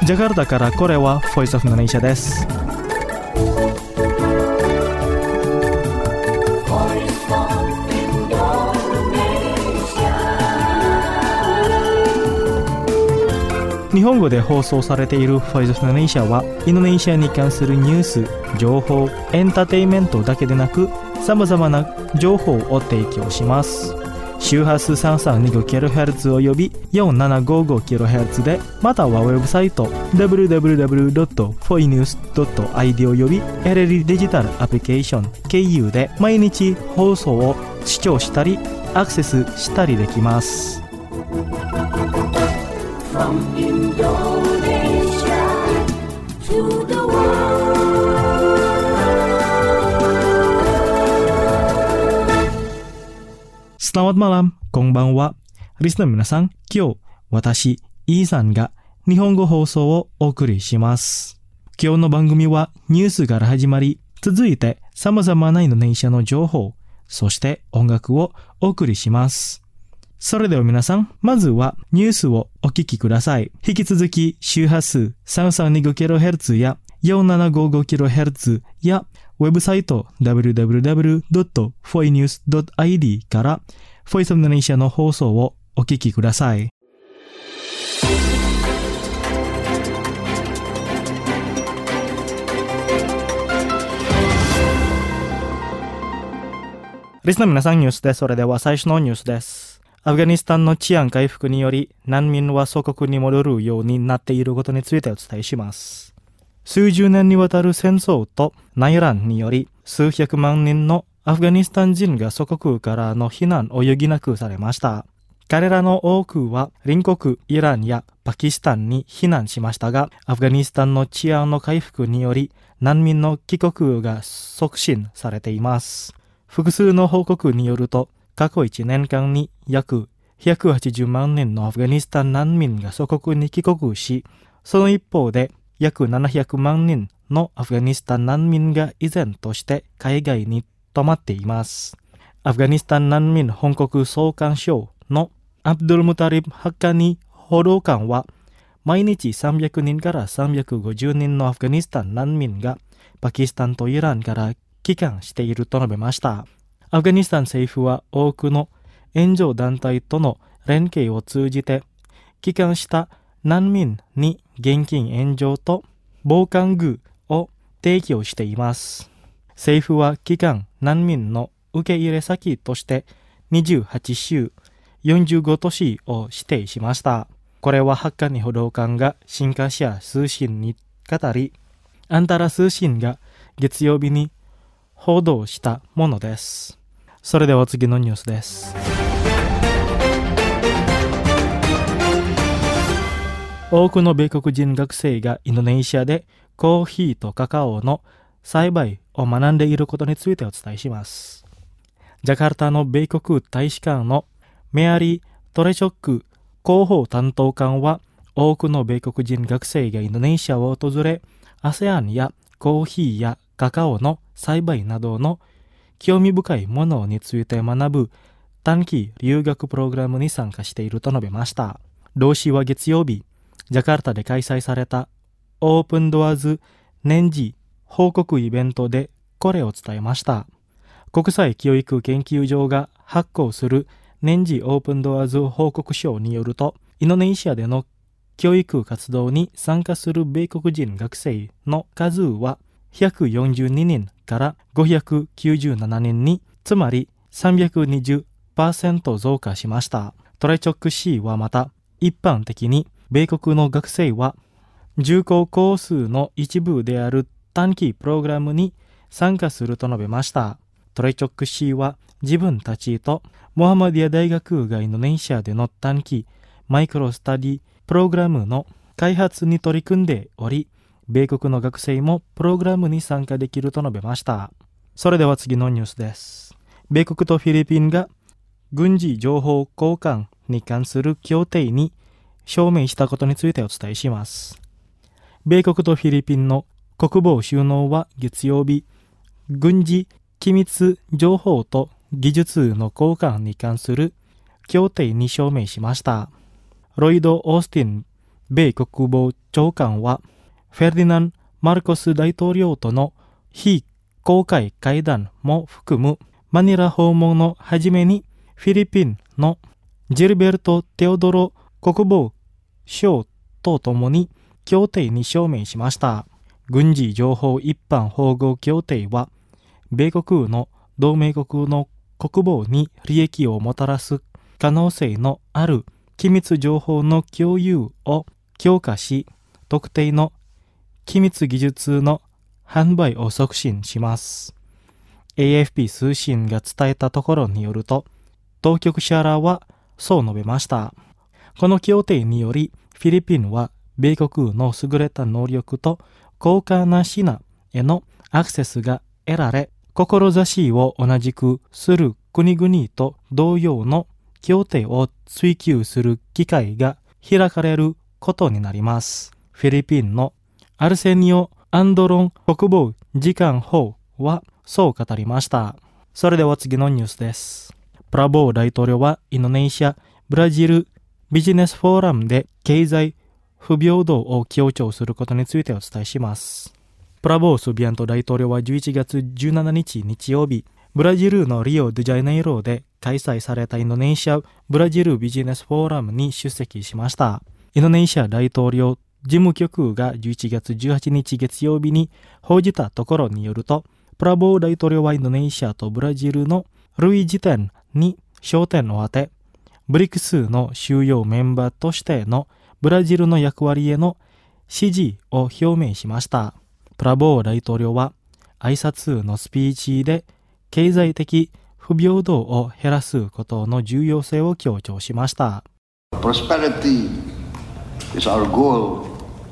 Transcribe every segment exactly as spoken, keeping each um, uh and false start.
ジャカルタからこれは Voice of Indonesia です。日本語で放送されている Voice of Indonesia はインドネシアに関するニュース、情報、エンターテインメントだけでなくさまざまな情報を提供します。周波数 さんさんにごキロヘルツ および よんななごごキロヘルツ で、またはウェブサイト ダブリューダブリューダブリュードットフォイニュースドットアイディー および エルエル デジタルアプリケーション経由で毎日放送を視聴したりアクセスしたりできます。From Indonesia to the world. Selamat malam, こんばんは。リスナーの皆さん、今日私イーさんが日本語放送をお送りします。今日の番組はニュースから始まり、続いて様々なインドネシアの情報、そして音楽をお送りします。それでは皆さん、まずはニュースをお聞きください。引き続き周波数 さんさんにごキロヘルツ や よんななごごキロヘルツ やウェブサイト ダブリューダブリューダブリュードットフォイニュースドットアイディー から Voice of Indonesia の放送をお聞きください。リスナーの皆さん、ニュースです。それでは最初のニュースです。アフガニスタンの治安回復により難民は祖国に戻るようになっていることについてお伝えします。数十年にわたる戦争と内乱により数百万人のアフガニスタン人が祖国からの避難を余儀なくされました。彼らの多くは隣国イランやパキスタンに避難しましたが、アフガニスタンの治安の回復により難民の帰国が促進されています。複数の報告によると、過去いちねんかんに約ひゃくはちじゅうまんにんのアフガニスタン難民が祖国に帰国し、その一方で約ななひゃくまんにんのアフガニスタン難民が依然として海外に泊まっています。アフガニスタン難民本国総監省のアブドゥル・ムタリブ・ハッカニ報道官は、毎日さんびゃくにんからさんびゃくごじゅうにんのアフガニスタン難民がパキスタンとイランから帰還していると述べました。アフガニスタン政府は多くの援助団体との連携を通じて帰還した難民に現金援助と防寒具を提供しています。政府は帰還難民の受け入れ先としてにじゅうはちしゅうよんじゅうご都市を指定しました。これはハッカニ報道官が新華社通信に語り、アンタラ通信が月曜日に報道したものです。それでは次のニュースです。多くの米国人学生がインドネシアでコーヒーとカカオの栽培を学んでいることについてお伝えします。ジャカルタの米国大使館のメアリー・トレチョック広報担当官は、多くの米国人学生がインドネシアを訪れ、アセアン やコーヒーやカカオの栽培などの興味深いものについて学ぶ短期留学プログラムに参加していると述べました。同氏は月曜日、ジャカルタで開催されたオープンドアーズ年次報告イベントでこれを伝えました。国際教育研究所が発行する年次オープンドアーズ報告書によると、インドネシアでの教育活動に参加する米国人学生の数はひゃくよんじゅうににんからごひゃくきゅうじゅうななにんに、つまり さんびゃくにじゅっパーセント 増加しました。トレチョック氏はまた、一般的に米国の学生は重工コースの一部である短期プログラムに参加すると述べました。トレチョック氏は自分たちとモハマディア大学がインドネシアでの短期マイクロスタディプログラムの開発に取り組んでおり、米国の学生もプログラムに参加できると述べました。それでは次のニュースです。米国とフィリピンが軍事情報交換に関する協定に署名したことについてお伝えします。米国とフィリピンの国防首脳は月曜日、軍事機密情報と技術の交換に関する協定に署名しました。ロイド・オースティン米国防長官はフェルディナン・マルコス大統領との非公開会談も含むマニラ訪問の初めにフィリピンのジルベルト・テオドロ国防相と共に協定に署名しました。軍事情報一般保護協定は米国の同盟国の国防に利益をもたらす可能性のある機密情報の共有を強化し、特定の機密技術の販売を促進します。エーエフピー 通信が伝えたところによると、当局者らはそう述べました。この協定により、フィリピンは米国の優れた能力と高価な品へのアクセスが得られ、志を同じくする国々と同様の協定を追求する機会が開かれることになります。フィリピンのアルセニオ・アンドロン国防次官補はそう語りました。それでは次のニュースです。プラボー大統領はインドネシア、ブラジルビジネスフォーラムで経済不平等を強調することについてお伝えします。プラボー・スビアント大統領はじゅういちがつじゅうしちにち日曜日、ブラジルのリオデジャネイロで開催されたインドネシア・ブラジルビジネスフォーラムに出席しました。インドネシア大統領事務局がじゅういちがつじゅうはちにち月曜日に報じたところによると、プラボー大統領はインドネシアとブラジルの類似点に焦点を当て、ブリックスの主要メンバーとしてのブラジルの役割への支持を表明しました。プラボー大統領は挨拶のスピーチで経済的不平等を減らすことの重要性を強調しました。 Prosperity is our goal,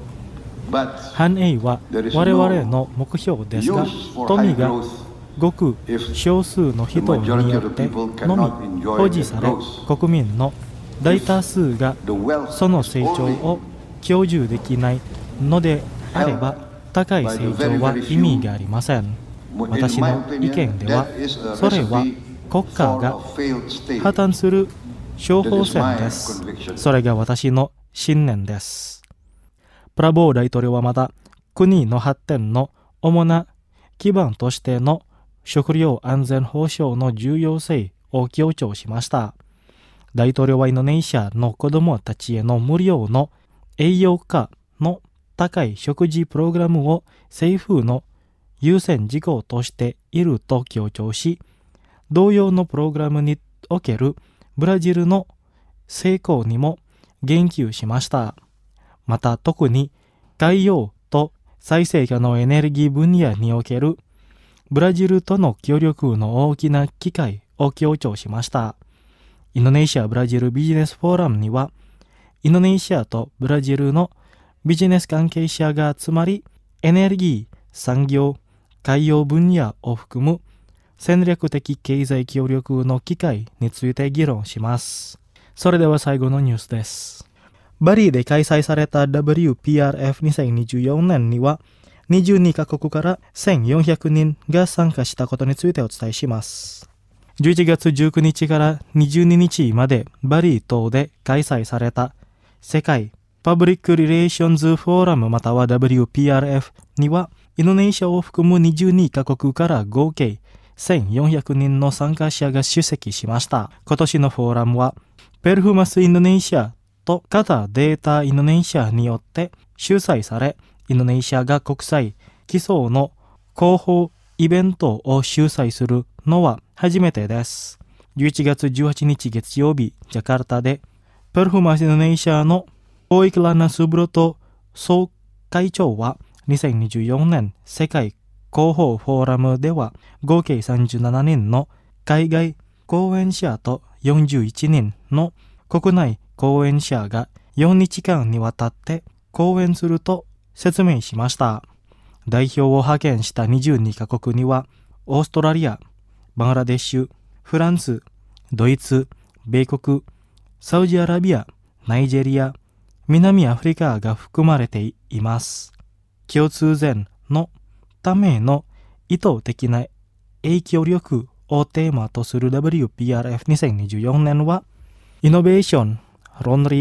but 繁栄は我々の目標ですが、富がごく少数の人によってのみ保持され、国民の大多数がその成長を享受できないのであれば、高い成長は意味がありません。私の意見では、それは国家が破綻する処方箋です。それが私の信念です。プラボー大統領はまた、国の発展の主な基盤としての食料安全保障の重要性を強調しました。大統領はインドネシアの子どもたちへの無料の栄養価の高い食事プログラムを政府の優先事項としていると強調し、同様のプログラムにおけるブラジルの成功にも言及しました。また特に海洋と再生可能エネルギー分野におけるブラジルとの協力の大きな機会を強調しました。インドネシア・ブラジルビジネスフォーラムには、インドネシアとブラジルのビジネス関係者が集まり、エネルギー、産業、海洋分野を含む戦略的経済協力の機会について議論します。それでは最後のニュースです。バリで開催された ダブリューピーアールエフにせんにじゅうよねんには、にじゅうにカ国からせんよんひゃくにんが参加したことについてお伝えします。じゅういちがつじゅうくにちからにじゅうににちまでバリ島で開催された世界パブリックリレーションズフォーラムまたは ダブリューピーアールエフ には、インドネシアを含むにじゅうにカ国から合計せんよんひゃくにんの参加者が出席しました。今年のフォーラムは、ペルフマスインドネシアとカタデータインドネシアによって主催され、インドネシアが国際基礎の広報イベントを主催するのは初めてです。じゅういちがつじゅうはちにち月曜日、ジャカルタで、ペルフマスインドネシアのオイクラナ・スブロト総会長は、にせんにじゅうよねん世界広報フォーラムでは、合計さんじゅうななにんの海外講演者とよんじゅういちにんの国内講演者がよっかかんにわたって講演すると説明しました。代表を派遣したにじゅうにカ国には、オーストラリア、バングラデシュ、フランス、ドイツ、米国、サウジアラビア、ナイジェリア、南アフリカが含まれています。共通善のための意図的な影響力をテーマとする ダブリューピーアールエフにせんにじゅうよねんは、イノベーション、論理、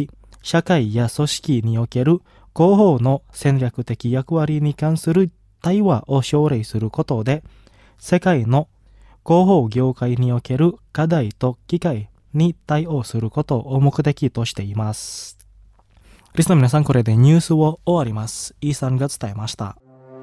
社会や組織における広報の戦略的役割に関する対話を奨励することで、世界の広報業界における課題と機会に対応することを目的としています。リスナーの皆さん、これでニュースを終わります。イーさんが伝えました。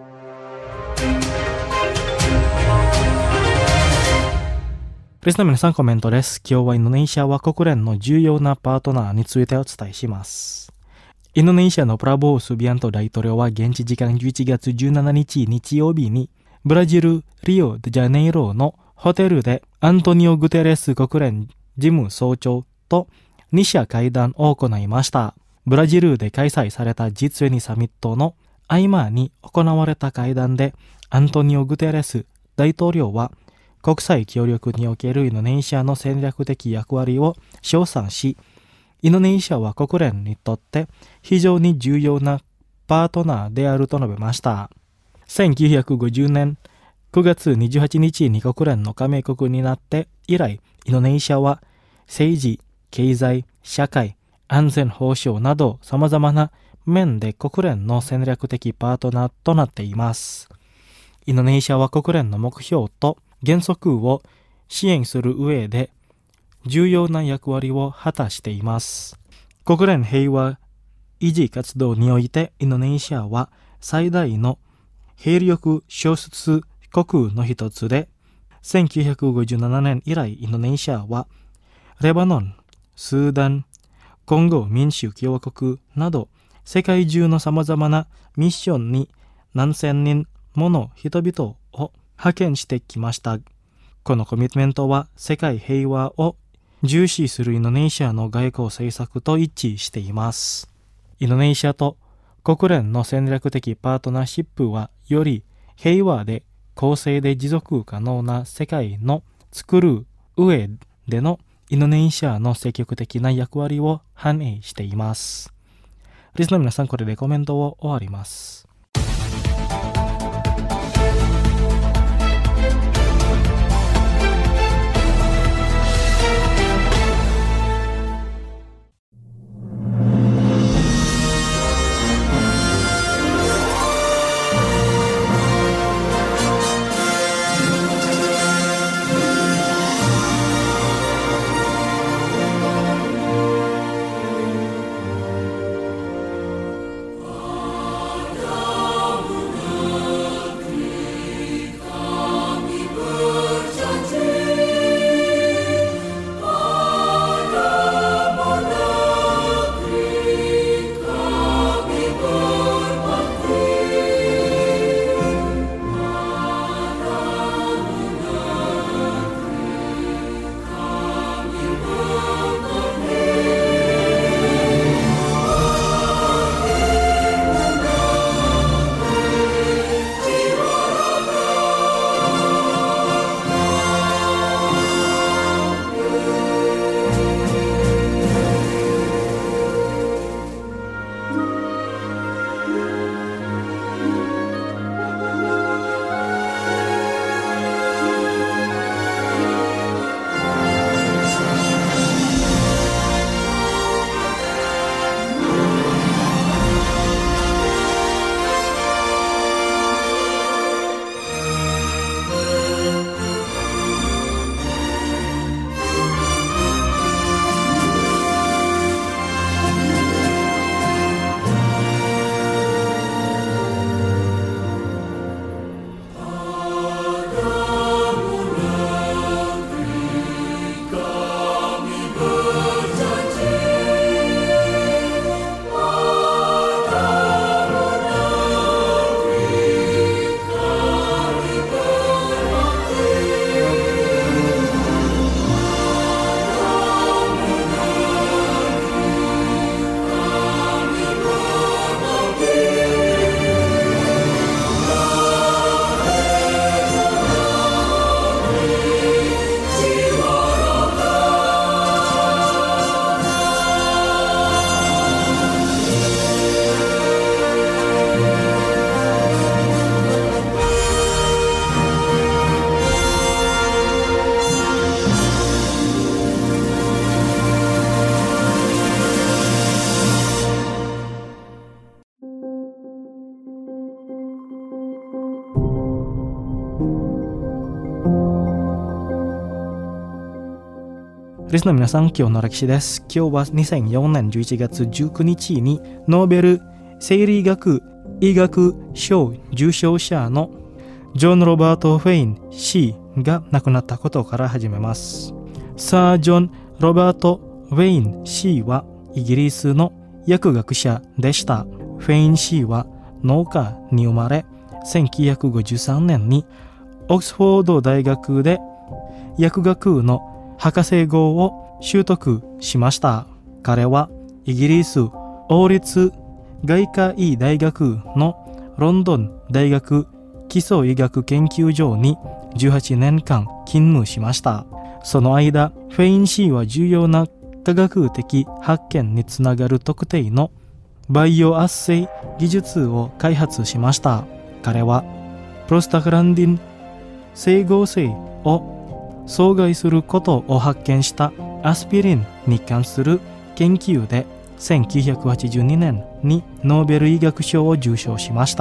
リスナーの皆さん、コメントです。今日はインドネシアは国連の重要なパートナーについてお伝えします。インドネシアのプラボー・スビアント大統領は現地時間じゅういちがつじゅうしちにち日曜日にブラジル・リオデジャネイロのホテルでアントニオ・グテレス国連事務総長とに者会談を行いました。ブラジルで開催された ジートゥエンティ サミットの合間に行われた会談でアントニオ・グテレス大統領は国際協力におけるインドネシアの戦略的役割を称賛し、インドネシアは国連にとって非常に重要なパートナーであると述べました。せんきゅうひゃくごじゅうねんくがつにじゅうはちにちに国連の加盟国になって以来、インドネシアは政治、経済、社会、安全保障など様々な面で国連の戦略的パートナーとなっています。インドネシアは国連の目標と原則を支援する上で重要な役割を果たしています。国連平和維持活動においてインドネシアは最大の兵力輸出国の一つで、せんきゅうひゃくごじゅうななねん以来インドネシアはレバノン、スーダン、コンゴ民主共和国など世界中の様々なミッションに何千人もの人々を派遣してきました。このコミットメントは世界平和を重視するインドネシアの外交政策と一致しています。インドネシアと国連の戦略的パートナーシップはより平和で公正で持続可能な世界の作る上でのインドネシアの積極的な役割を反映しています。リスナーの皆さん、これでコメントを終わります。 リスナーの皆さん、今日の歴史です。今日はにせんよねんじゅういちがつじゅうくにちにノーベル生理学医学賞受賞者のジョン・ロバート・フェイン氏が亡くなったことから始めます。サー・ジョン・ロバート・フェイン氏はイギリスの薬学者でした。フェイン氏は農家に生まれ、せんきゅうひゃくごじゅうさんねんにオックスフォード大学で薬学の博士号を習得しました。彼はイギリス王立外科医大学のロンドン大学基礎医学研究所にじゅうはちねんかん勤務しました。その間、フェイン氏は重要な科学的発見につながる特定のバイオ圧生技術を開発しました。彼はプロスタグランディン整合性を阻害することを発見したアスピリンに関する研究でせんきゅうひゃくはちじゅうにねんにノーベル医学賞を受賞しました。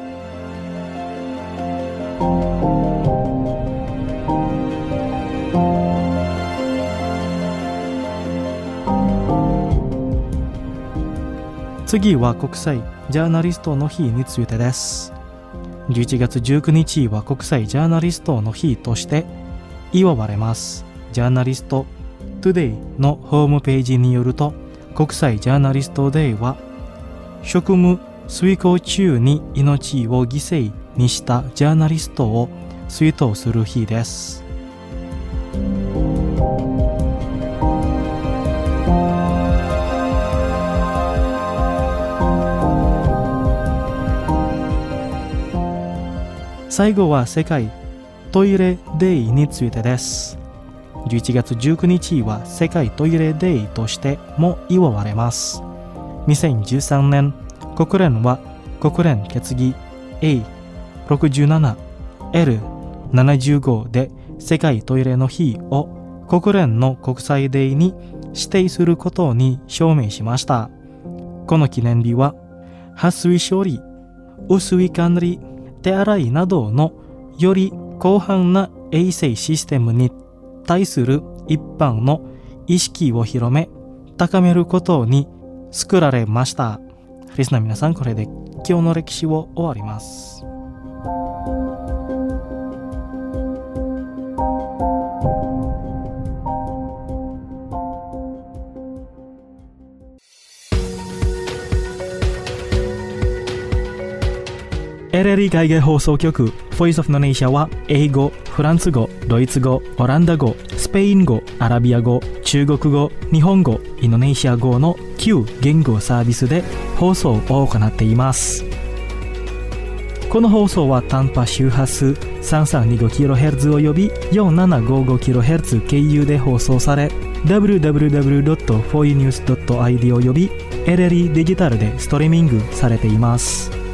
次は国際ジャーナリストの日についてです。じゅういちがつじゅうくにちは国際ジャーナリストの日として祝われます。ジャーナリストトゥデイのホームページによると、国際ジャーナリストデーは職務遂行中に命を犠牲にしたジャーナリストを追悼する日です。最後は世界トイレデイについてです。じゅういちがつじゅうくにちは世界トイレデイとしても祝われます。にせんじゅうさんねん、国連は国連決議 エーろくじゅうなな、エルななじゅうご で世界トイレの日を国連の国際デイに指定することに署名しました。この記念日は、撥水処理、污水管理、手洗いなどのより広範な衛生システムに対する一般の意識を広め、高めることに作られました。リスナーの皆さん、これで今日の歴史を終わります。エルエルイ 海外放送局 Voice of Indonesia は英語、フランス語、ドイツ語、オランダ語、スペイン語、アラビア語、中国語、日本語、インドネシア語のきゅう言語サービスで放送を行っています。この放送は短波周波数 さんさんにごキロヘルツ および よんななごごキロヘルツ 経由で放送され、ダブリューダブリューダブリュードットフォーイーニュースドットアイディー および エルエルイ デジタルでストリーミングされています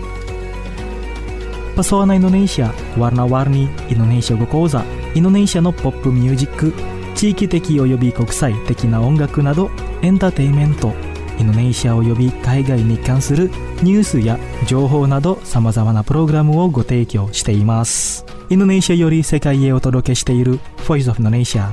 。Pesona Indonesia, Warna-warni Indonesia語講座、インドネシアのポップミュージック、地域的および国際的な音楽などエンターテインメント、インドネシアおよび海外に関するニュースや情報などさまざまなプログラムをご提供しています。インドネシアより世界へお届けしている Voice of Indonesia。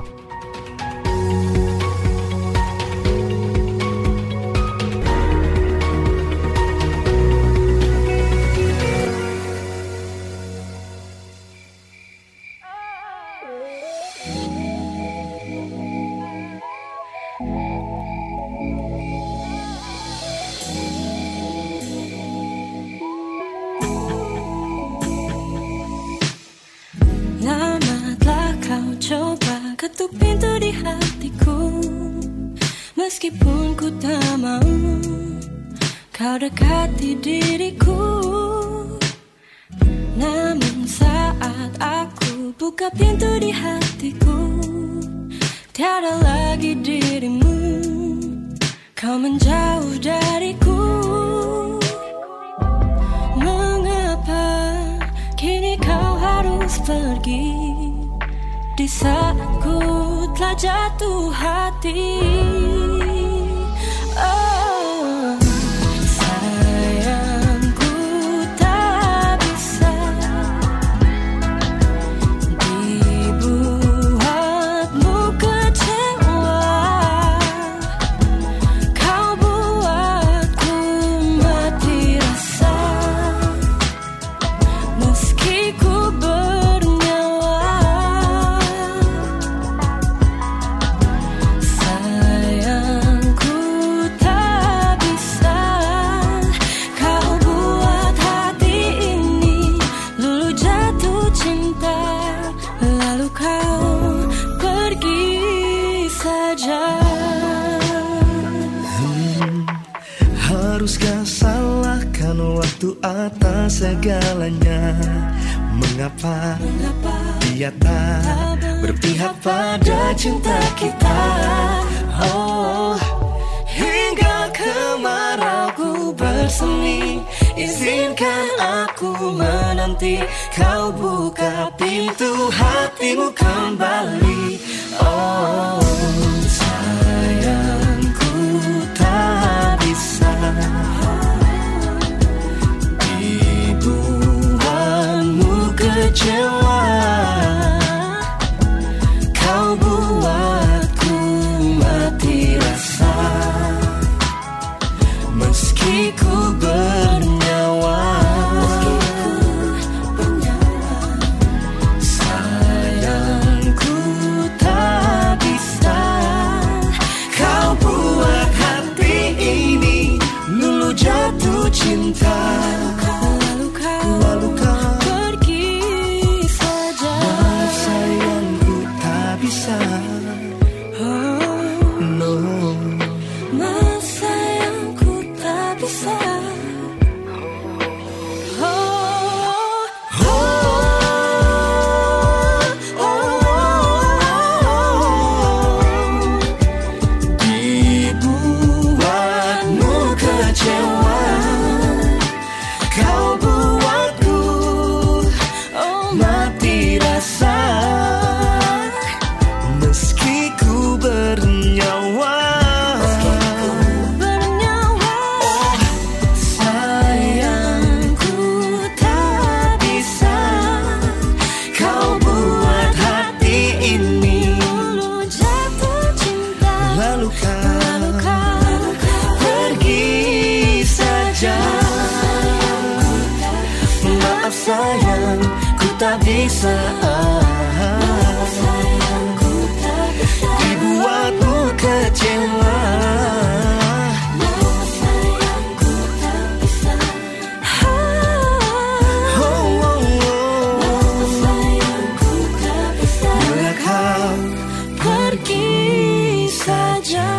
Ketuk pintu di hatiku, meskipun ku tak mau kau dekati diriku. Namun saat aku buka pintu di hatiku, tiada lagi dirimu, kau menjauh dariku. Mengapa kini kau harus pergi di saat ku telah jatuh hati? Oh, sayangku tak bisa Haruskah salahkan waktu atas segalanya? Mengapa, Mengapa dia tak berpihak pada cinta kita? Oh, hingga kemarauku bersemi, izinkan aku menanti kau buka pintu hatimu kembali. Oh, sayangku tak bisa dibuatmu kecewa. Kau buatku mati rasa meski ku bernyawa. Sayangku tak bisa kau buat hati ini luluh jatuh cinta. Lalu kau, lalu kau pergi saja. Maaf sayangku tak bisa. Oh, no. Maaf sayangku tak bisa. Oh, oh, oh, oh. Dibuatmu kecewa. Kau buatku mati rasa meski ku bernyawa. Oh, sayangku tak bisa kau buat hati ini luluh jatuh cinta. Lalu kau pergi saja. Maaf sayang, ku tak bisa dibuatmu kecewa. Oh, oh, oh. Bila kau pergi saja.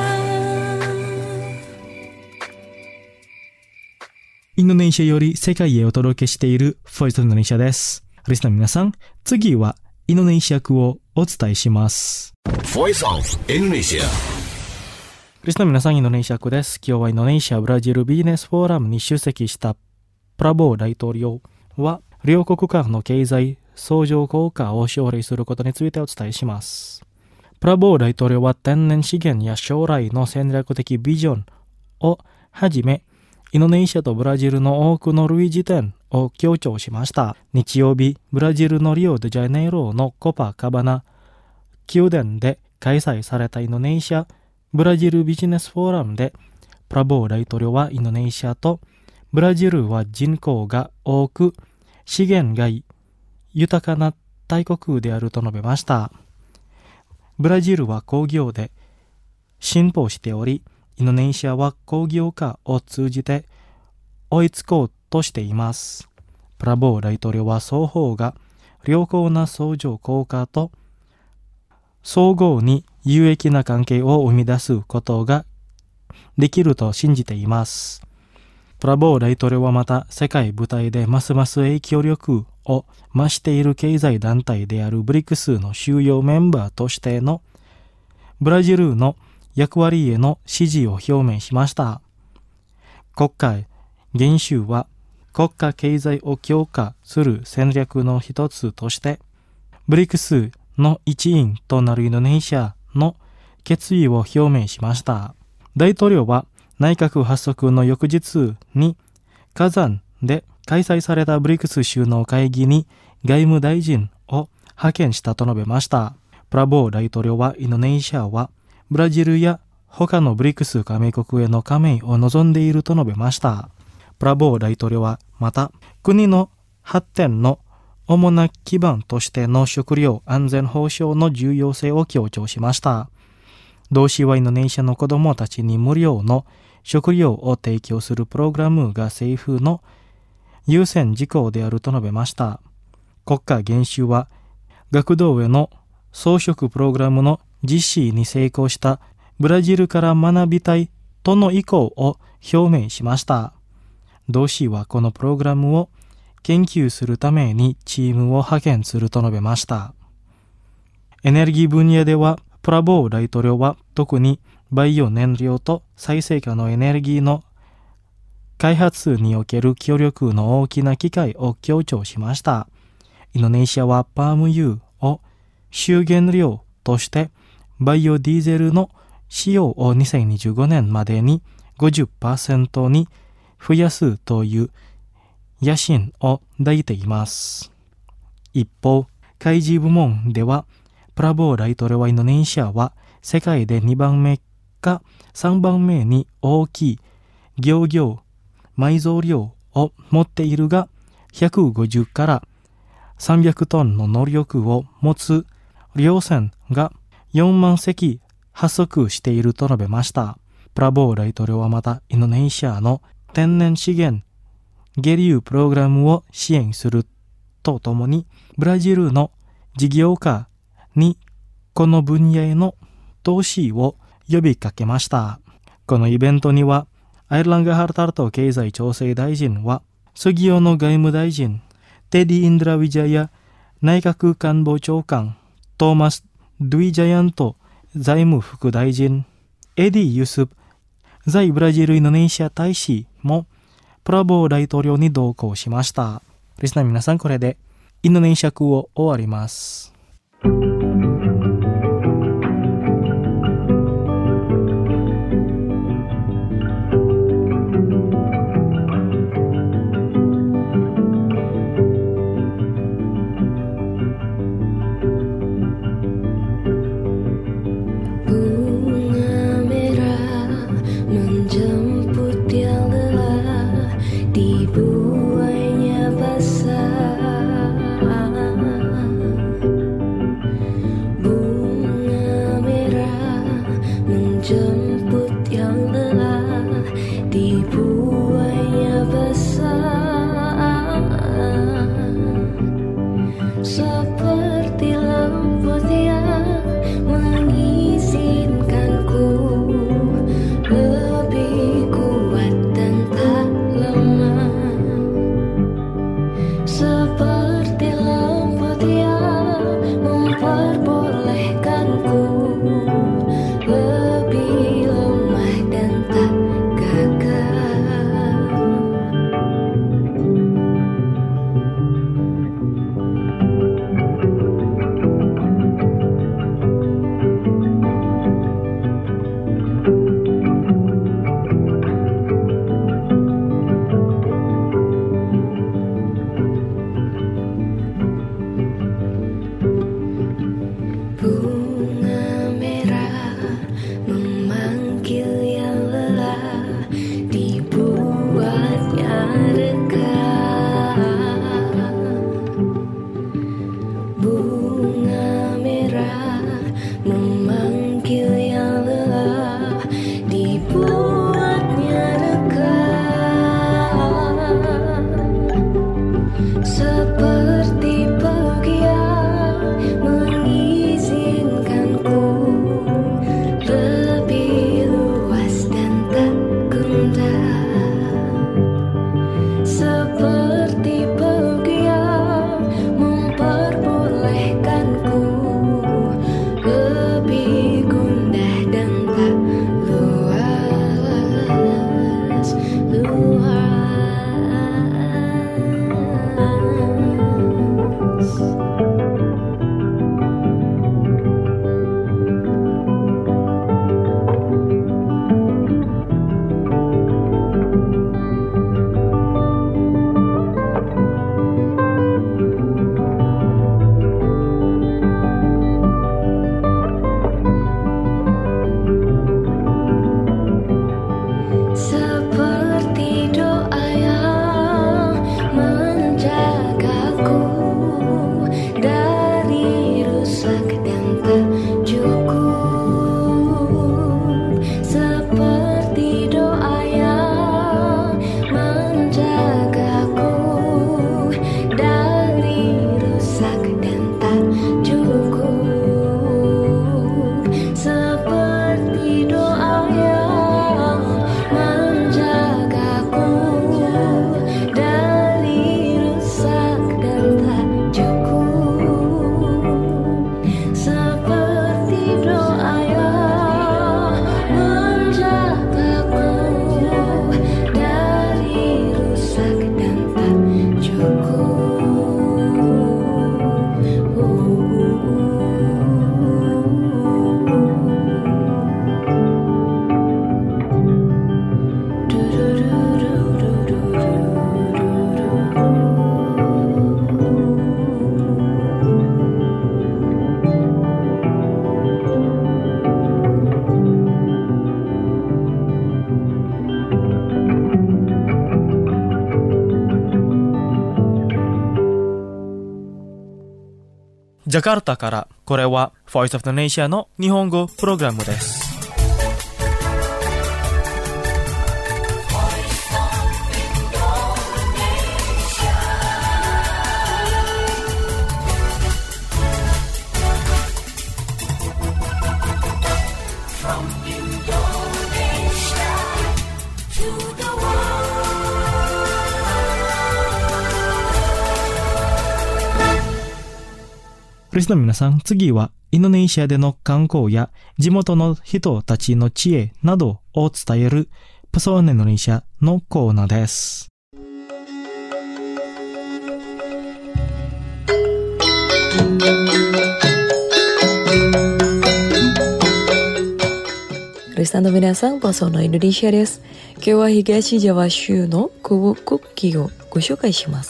インドネシアより世界へお届けしているボイスオブインドネシアです。リスナーの皆さん、次はインドネシア語をお伝えします。 Voice of Indonesia。 リスナーの皆さん、インドネシア語です。今日はインドネシア・ブラジルビジネスフォーラムに出席したプラボー大統領は、両国間の経済相乗効果を奨励することについてお伝えします。プラボー大統領は天然資源や将来の戦略的ビジョンをはじめ、インドネシアとブラジルの多くの類似点を強調しました。日曜日、ブラジルのリオデジャネイロのコパカバナ宮殿で開催されたインドネシア・ブラジルビジネスフォーラムで、プラボー大統領はインドネシアとブラジルは人口が多く、資源が豊かな大国であると述べました。ブラジルは工業で進歩しており、インドネシアは工業化を通じて追いつこうとしています。プラボー大統領は双方が良好な相乗効果と相互に有益な関係を生み出すことができると信じています。プラボー大統領はまた世界舞台でますます影響力を増している経済団体であるブリックスの主要メンバーとしてのブラジルの役割への支持を表明しました。国家元首は国家経済を強化する戦略の一つとして、ブリックスの一員となるインドネシアの決意を表明しました。大統領は内閣発足の翌日にカザンで開催されたブリックス首脳会議に外務大臣を派遣したと述べました。プラボー大統領はインドネシアはブラジルや他のブリックス加盟国への加盟を望んでいると述べました。プラボー大統領はまた国の発展の主な基盤としての食料安全保障の重要性を強調しました。同氏はインドネシアの子どもたちに無料の食料を提供するプログラムが政府の優先事項であると述べました。国家元首は学童への装飾プログラムの実施に成功したブラジルから学びたいとの意向を表明しました。同氏はこのプログラムを研究するためにチームを派遣すると述べました。エネルギー分野では、プラボー大統領は特にバイオ燃料と再生可能エネルギーの開発における協力の大きな機会を強調しました。インドネシアはパーム油を主原料としてバイオディーゼルの使用をにせんにじゅうごねんまでに ごじゅっパーセント に増やすという野心を抱いています。一方、開示部門では、プラボー大統領はインドネシアは世界でにばんめかさんばんめに大きい漁業埋蔵量を持っているが、ひゃくごじゅうからさんびゃくトンの能力を持つ漁船がよんまんせき発足していると述べました。プラボー大統領はまたインドネシアの天然資源下流プログラムを支援するとともに、ブラジルの事業家にこの分野への投資を呼びかけました。このイベントには、アイルランガ・ハルタルト経済調整大臣は、スギオの外務大臣、テディ・インドラ・ウィジャヤ内閣官房長官、トーマス・ドゥイジャヤント財務副大臣、エディ・ユスプ在ブラジルインドネシア大使もプラボー大統領に同行しました。リスナー皆さん、これでインドネシア語を終わります。 Dibuainya basah ジャカルタから、これは Voice of Indonesia の日本語プログラムです。リスナーの皆さん、次はインドネシアでの観光や地元の人たちの知恵などを伝えるパソーネインドネシアのコーナーです。 リスナーの皆さん、パソーネインドネシアです。今日は東ジャワ州のクブクッキーをご紹介します。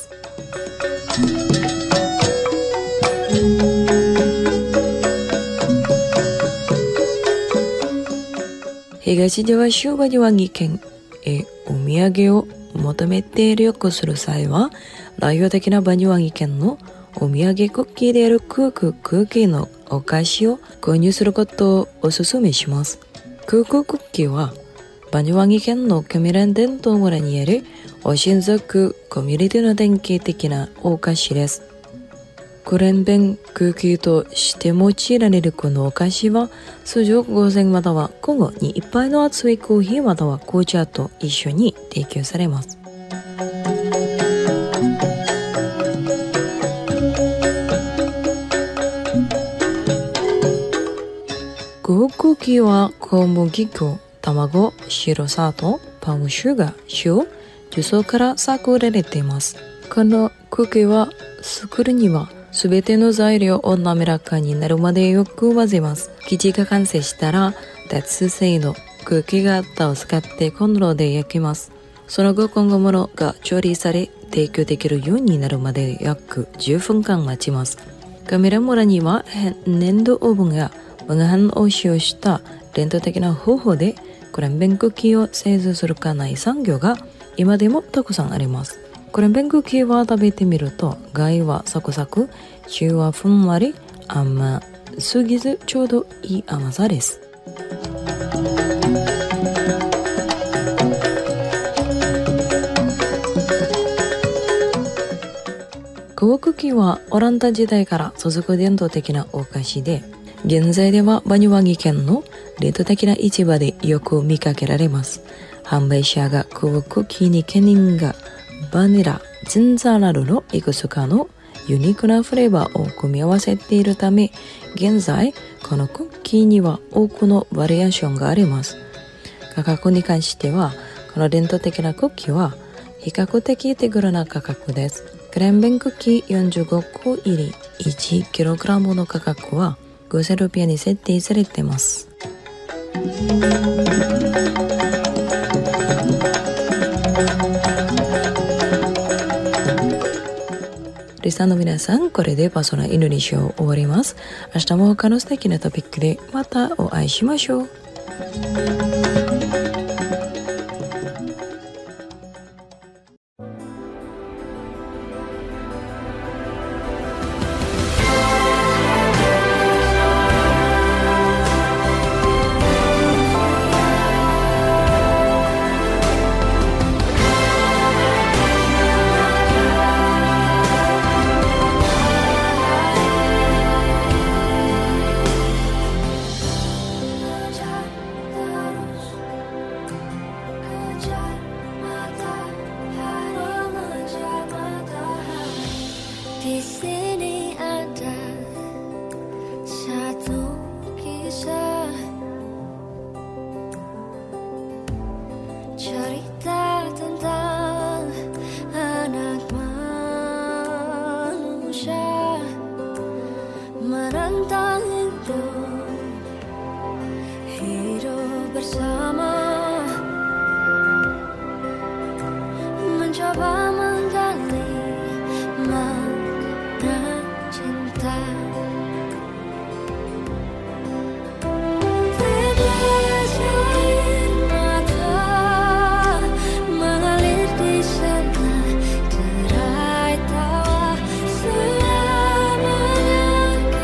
東ジャワ州バニワギ県へお土産を求めて旅行する際は、代表的なバニワギ県のお土産クッキーであるクーククッキーのお菓子を購入することをお勧めします。クーククッキーはバニワギ県のキャミラン伝統村にあるお親族コミュニティの典型的なお菓子です。クレンベンクッキーとして用いられるこのお菓子は、通常ごせんまたは交互に一杯の熱いコーヒーまたは紅茶と一緒に提供されます。クークッキーは小麦粉、卵、白砂糖、パンシュガー、塩、重曹から作られています。このクッキーは作るにはすべての材料を滑らかになるまでよく混ぜます。生地が完成したら、鉄製のクッキー型を使ってコンロで焼きます。その後、今後ものが調理され、提供できるようになるまで約じゅっぷんかん待ちます。カメラ村には粘土オーブンやマガハンを使用した伝統的な方法でクレンベンクッキーを製造するかない産業が今でもたくさんあります。クレンベンクッキーは食べてみると、外はサクサク、中はふんわり、甘すぎずちょうどいい甘さです。クワクッキーはオランダ時代から続く伝統的なお菓子で、現在ではバニワギ県の伝統的な市場でよく見かけられます。販売者がクワクッキーにケニンがバニラ、ジンジャーなどのいくつかのユニークなフレーバーを組み合わせているため、現在このクッキーには多くのバリエーションがあります。価格に関しては、この伝統的なクッキーは比較的手頃な価格です。クレンベンクッキーよんじゅうごこ入りいちキログラムの価格はごせんルピアに設定されています。リスナーの皆さん、これでパーソナルインドネシアを終わります。明日も他の素敵なトピックでまたお会いしましょう。 Di sini ada satu kisah, cerita tentang anak manusia menantang hidup, hidup bersama, mencoba menggali makna cinta. Tetes air mata mengalir di sana, derai tawa selamanya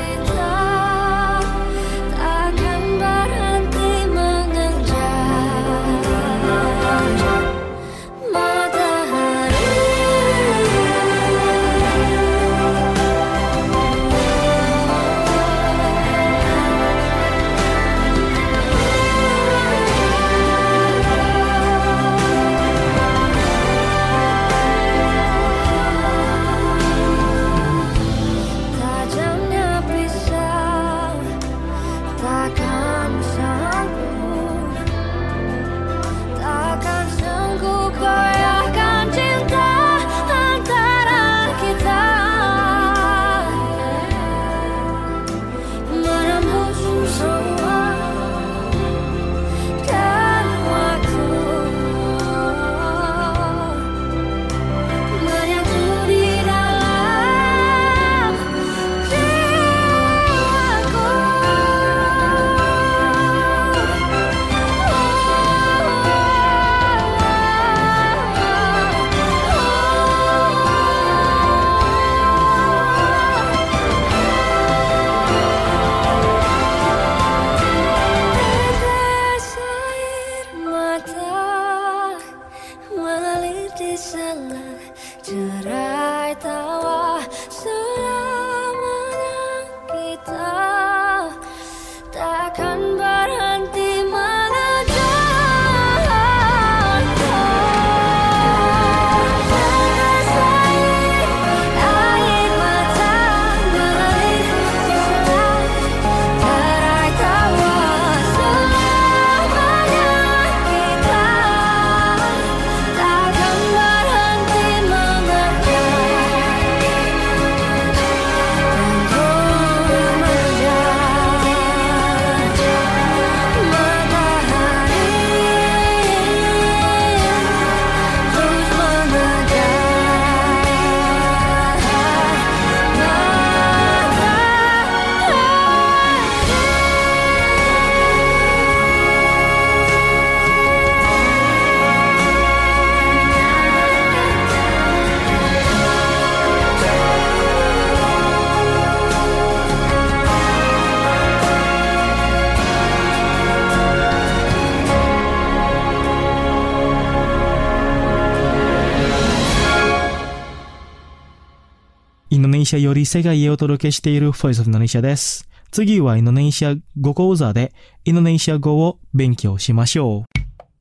シアより世界へお届けしている Voice of Indonesia です。次はインドネシア語講座でインドネシア語を勉強しましょう。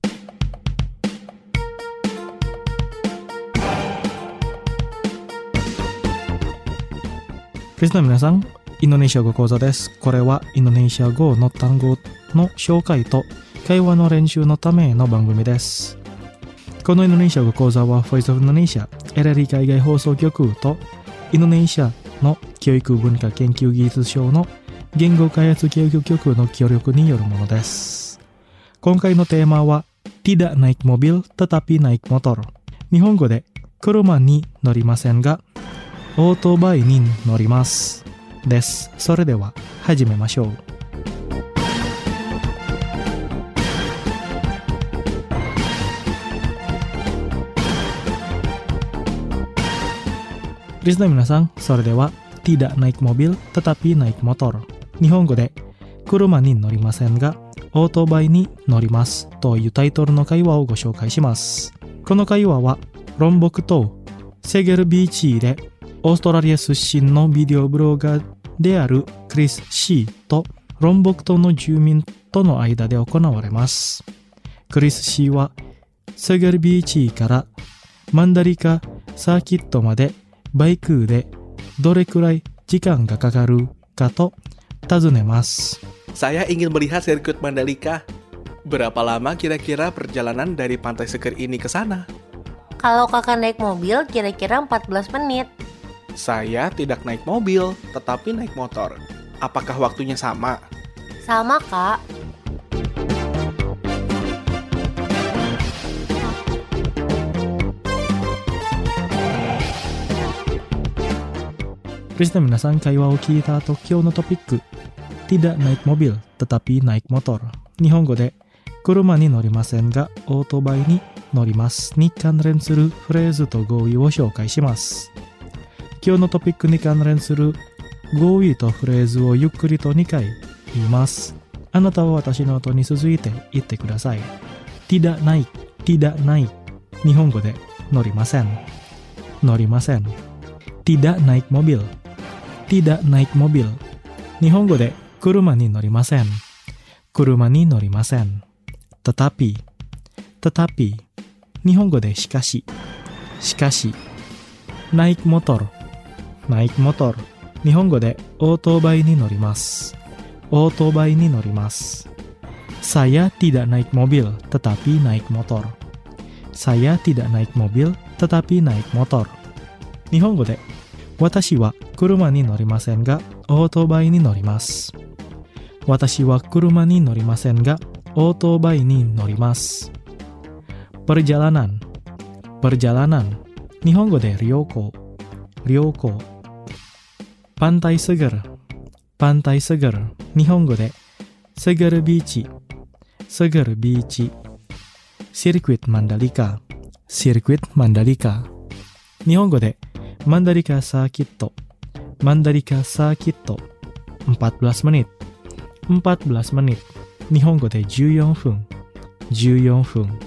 リスナーの皆さん、インドネシア語講座です。これはインドネシア語の単語の紹介と会話の練習のための番組です。このインドネシア語講座は Voice of Indonesia エルエルイー海外放送局とインドネシアの教育文化研究技術省の言語開発教育局の協力によるものです。今回のテーマは Tidak naik mobil tetapi naik motor。日本語で車に乗りませんがオートバイに乗りますです。それでは始めましょう。リスナーの皆さん、それでは Tidak naik mobil tetapi naik motor。日本語で車に乗りませんがオートバイに乗りますというタイトルの会話をご紹介します。この会話はロンボク島セゲルビーチでオーストラリア出身のビデオブロガーであるクリス・シーとロンボク島の住民との間で行われます。クリス・シーはセゲルビーチからマンダリカサーキットまでバイクでどれくらい時間がかかるかと尋ねます。 Saya ingin melihat sirkuit Mandalika. Berapa lama kira-kira perjalanan dari Pantai Seger ini ke sana? Kalau kakak naik mobil, kira-kira empat belas menit. Saya tidak naik mobil, tetapi naik motor. Apakah waktunya sama? Sama, Kak. Listener minasan, 会話を聞いた後、今日のトピック Tidak naik mobil tetapi naik motor。日本語で車に乗りませんがオートバイに乗りますに関連するフレーズと語彙を紹介します。今日のトピックに関連する語彙とフレーズをゆっくりとにかい言います。あなたは私の後に続いて言ってください。Tidak naik、Tidak naik。日本語で乗りません。乗りません。Tidak naik mobil、Tidak naik mobil。日本語で車に乗りません。車に乗りません。tetapi、tetapi。日本語でしかし、しかし。naik motor、naik motor。日本語でオートバイに乗ります。オートバイに乗ります。Saya tidak naik mobil, tetapi naik motor. Saya tidak naik mobil, tetapi naik motor. 日本語で私は車に乗りませんがオートバイに乗ります。私は車に乗りませんがオートバイに乗ります。perjalanan、perjalanan。日本語で旅行、旅行。pantai seger、pantai seger。日本語でセゲルビーチ、セゲルビーチ。sirkuit Mandalika、sirkuit Mandalika。日本語でマンダリカサーキット、マンダリカサーキット。empat belas menit、empat belas menit。日本語でじゅうよんぷん、じゅうよんぷん。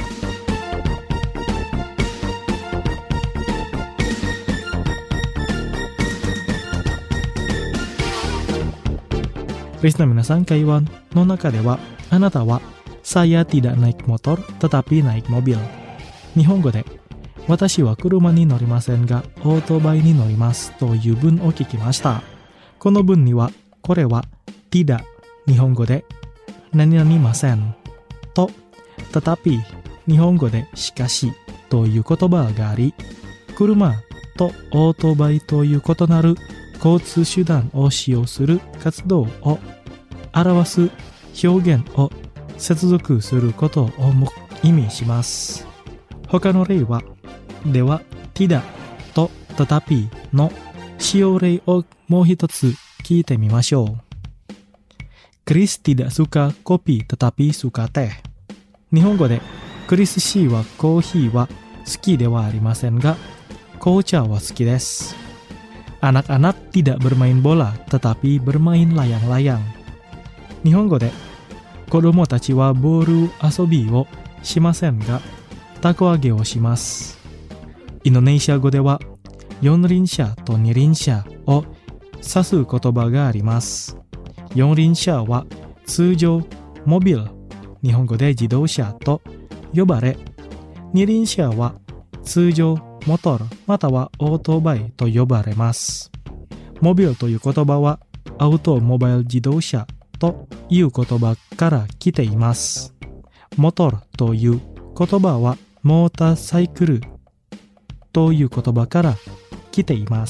リスナーの皆さん、会話の中ではあなたはSaya tidak naik motor tetapi naik mobil。日本語で私は車に乗りませんがオートバイに乗りますという文を聞きました。この文にはこれは tidak 日本語で何々ませんと tetapi 日本語でしかしという言葉があり、車とオートバイという異なる交通手段を使用する活動を表す表現を接続することを意味します。他の例はでは tidak と tetapi の使用例をもう一つ聞いてみましょう。Chris tidak suka kopi tetapi suka teh。日本語でクリス C はコーヒーは好きではありませんが紅茶は好きです。Anak-anak tidak bermain bola tetapi bermain layang-layang。日本語で子供たちはボール遊びをしませんがたこ揚げをします。インドネシア語では四輪車と二輪車を指す言葉があります。四輪車は通常モビル、日本語で自動車と呼ばれ、二輪車は通常モトルまたはオートバイと呼ばれます。モビルという言葉はアウトモバイル自動車という言葉から来ています。モトルという言葉はモーターサイクルという言葉から来ています。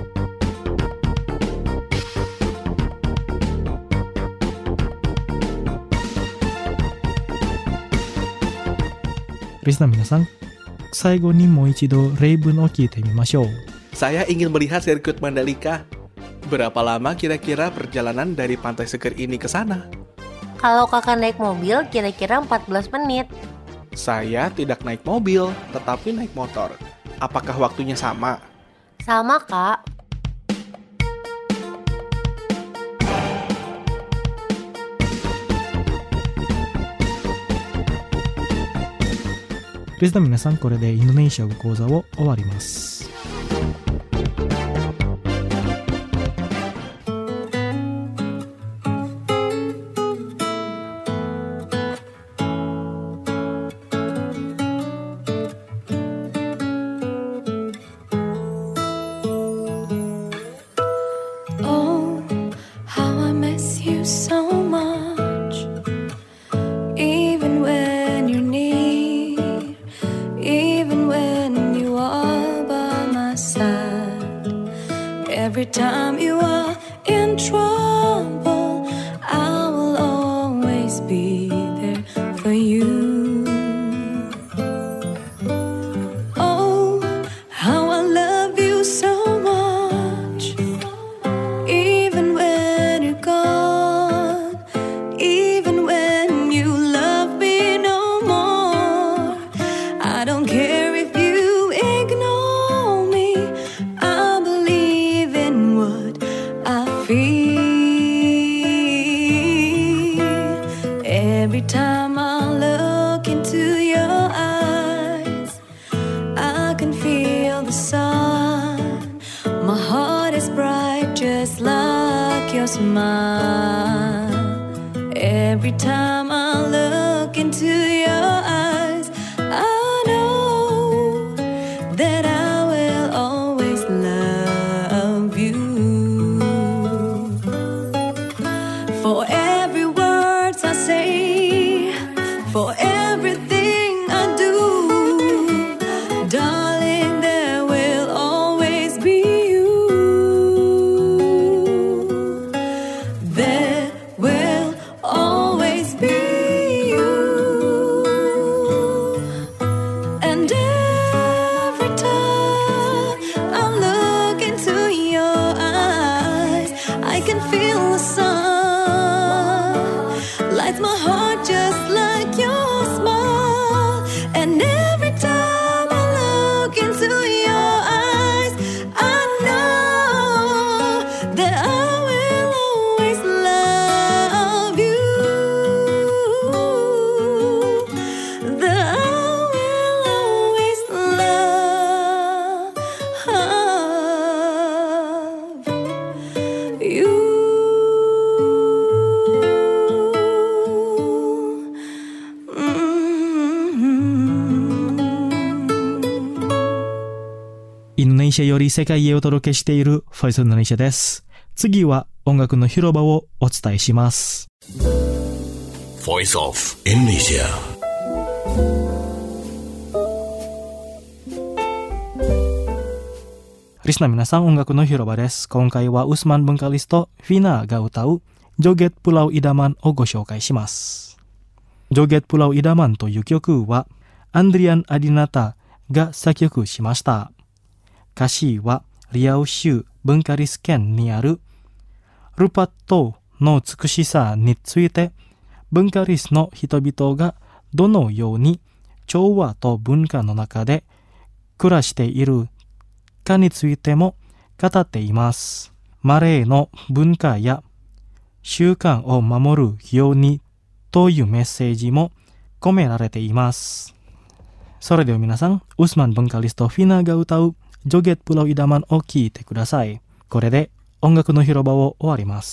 リスナー皆さん、最後にもう一度例文を聞いてみましょう。 Saya ingin melihat sirkuit Mandalika. Berapa lama kira-kira perjalanan dari Pantai Seger ini ke sana? Kalau kakak naik mobil, kira-kira empat belas menit. Saya tidak naik mobil, tetapi naik motor. Apakah waktunya sama? Sama, Kak. リスナー皆さん、これでインドネシア語講座を終わります。 Every time you are in trouble, I will always be there for you. Oh, how I love you so much. Even when you're gone, even when you love me no more, I don't care if you ignore me. I believe in what I feel. Every time I look into your eyes, I can feel the sun. My heart is bright just like your smile. Every time I look into your eyes, I know that I will always love you. For every word I say, for everything I do, darling, there will always be you. There will always be you. And every time I look into your eyes, I can feel the sun lights my heart just like your smile. And every time I look into your eyes, I know that I will always love you. That I will always love you. Mm-hmm. インドネシアより世界へお届けしているフォイスインドネシアです。次は音楽の広場をお伝えします。 Voice of Indonesia. リスナー皆さん、音楽の広場です。今回はウスマン・ブンカリストフィナーが歌うジョゲット・プラウ・イダマンをご紹介します。ジョゲット・プラウ・イダマンという曲はアンドリアン・アディナタが作曲しました。歌詞はリアウ州ブンカリス県にあるルパットの美しさについて、ブンカリスの人々がどのように調和と文化の中で暮らしているかについても語っています。マレーの文化や習慣を守るようにというメッセージも込められています。それでは皆さん、ウスマン・ブンカリストフィナーが歌う Joget Pulau Idaman o Kiite Kudasai. これで音楽の広場を終わります。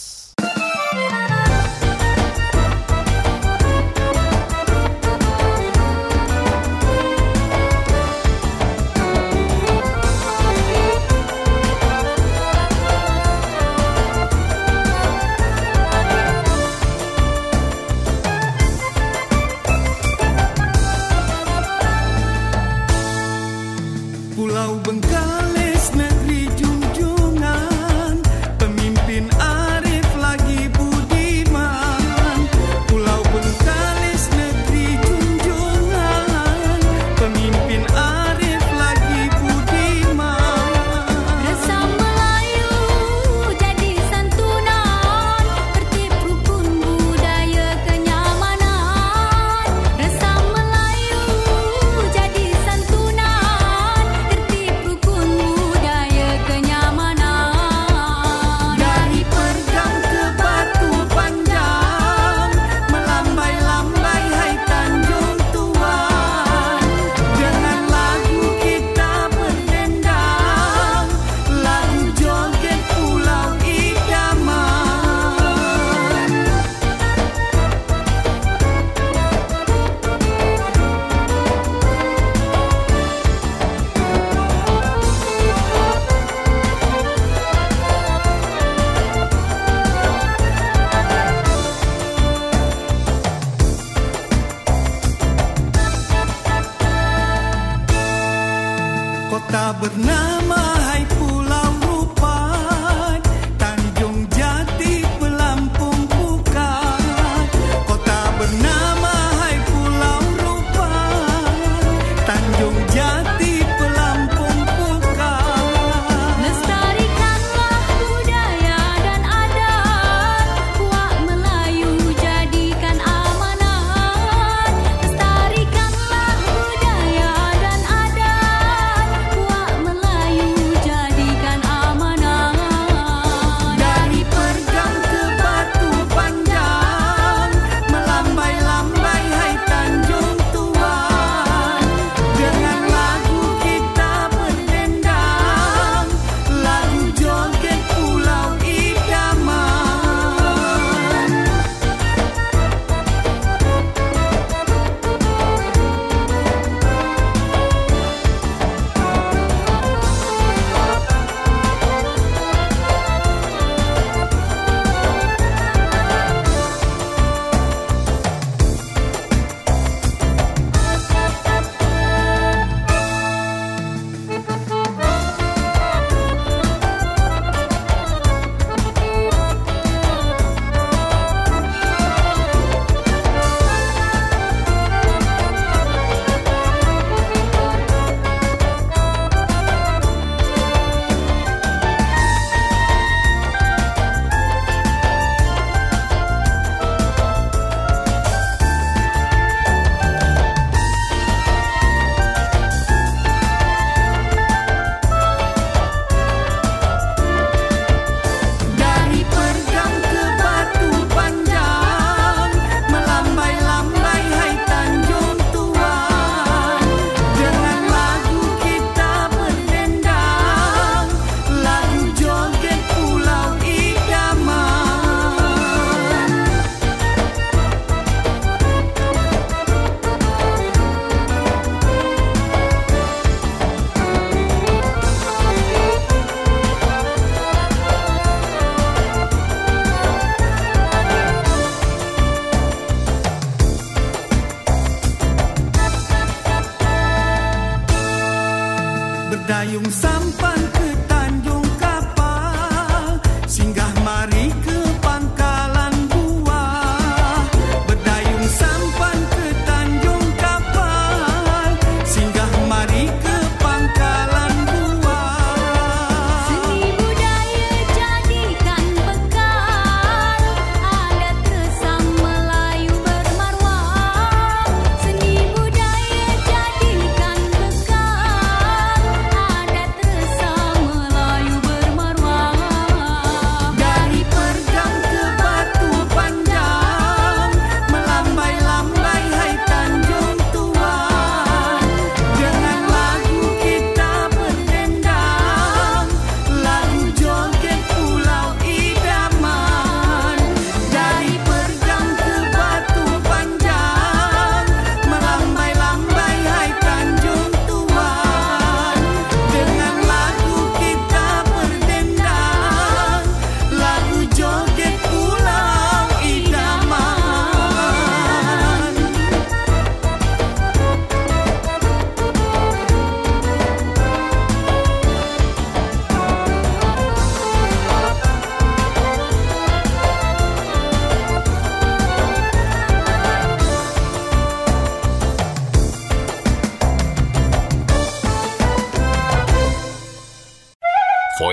Pulau Bengkalis negeri junjungan, pemimpin arif lagi budiman. Pulau Bengkalis negeri junjungan, pemimpin arif lagi budiman. Rasa Melayu jadi santunan, tertib rukun budaya kenyamanan. Rasa Melayu jadi santunan, tertib rukun budaya kenyamanan. Dari Pergam ke Batu Panjang, melambai-lambai hai Tanjung Tuan. Dengan lagu kita berdendang, lagu joget Pulau Idaman. Kota bernama hai Pulau Rupat, Tanjung Jati Pelampung Pukat. Kota bernama hai Pulau Rupat, Tanjung Jati Pelampung Pukat. Lestarikanlah budaya dan adat, Puak Melayu jadikan amanat. Lestarikanlah budaya dan adat, Puak Melayu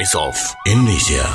Voice of Indonesia.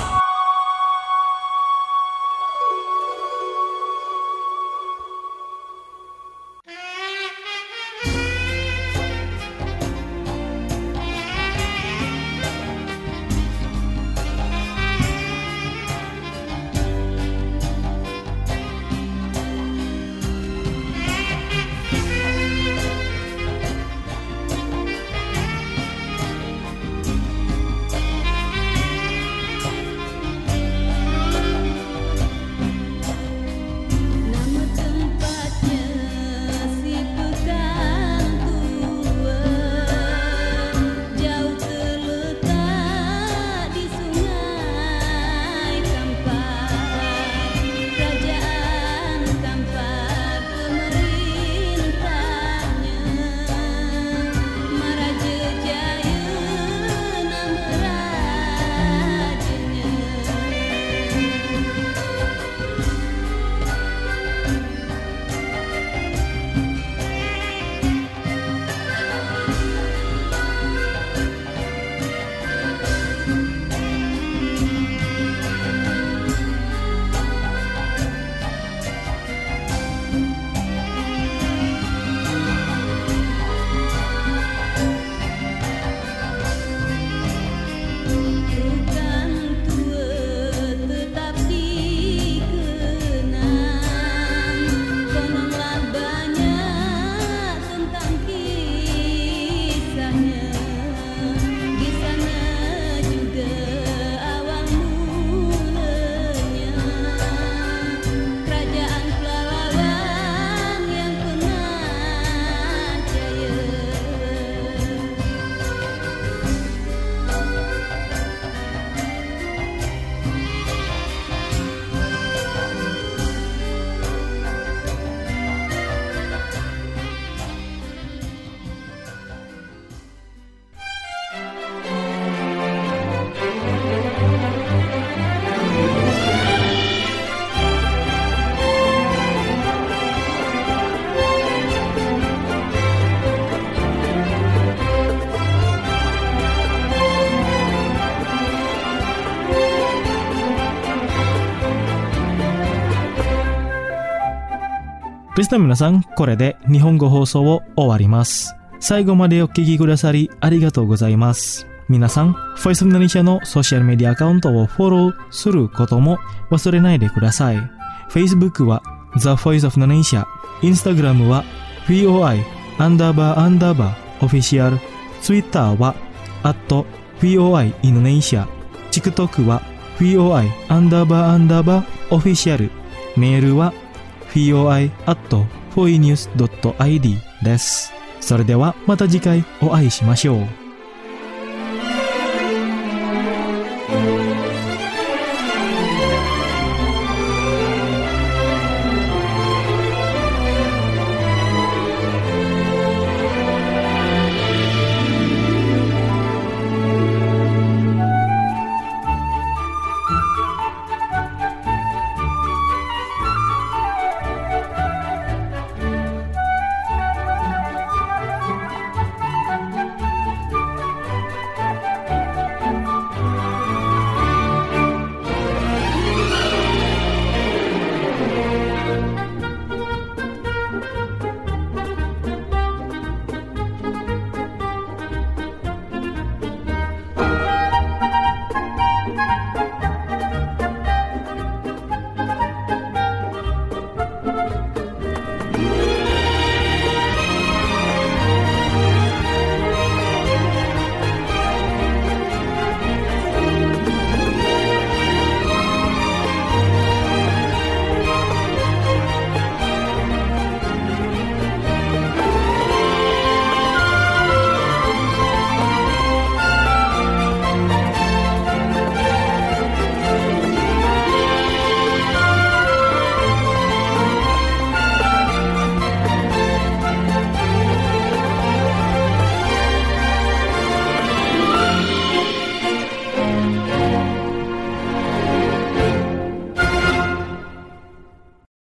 リスナーの皆さん、これで日本語放送を終わります。最後までお聞きくださりありがとうございます。皆さん、Voice of Indonesia のソーシャルメディアアカウントをフォローすることも忘れないでください。Facebook は The Voice of Indonesia、Instagram は ブイオーアイ アンダーバーアンダーバーオフィシャル、Twitter は アット ブイオーアイ Indonesia、TikTok は ブイオーアイ アンダーバーアンダーバーオフィシャル、メールはブイオーアイ アット フォイニュース ドット アイディー です。それではまた次回お会いしましょう。